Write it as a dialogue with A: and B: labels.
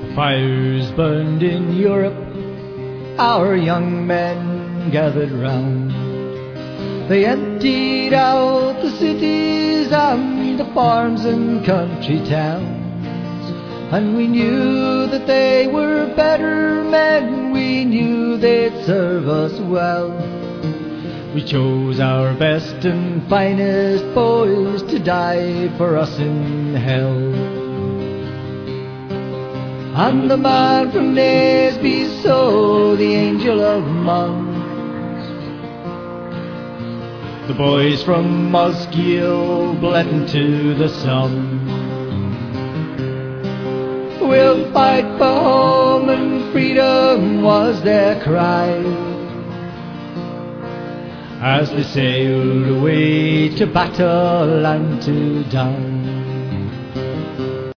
A: Fires burned in Europe, our young men gathered round. They emptied out the cities and the farms and country towns. And we knew that they were better men, we knew they'd serve us well. We chose our best and finest boys to die for us in hell. And the man from Naseby saw the angel of Mons. The boys from Mosgiel bled into the sun. We'll fight for home and freedom was their cry, as they sailed away to battle and to die.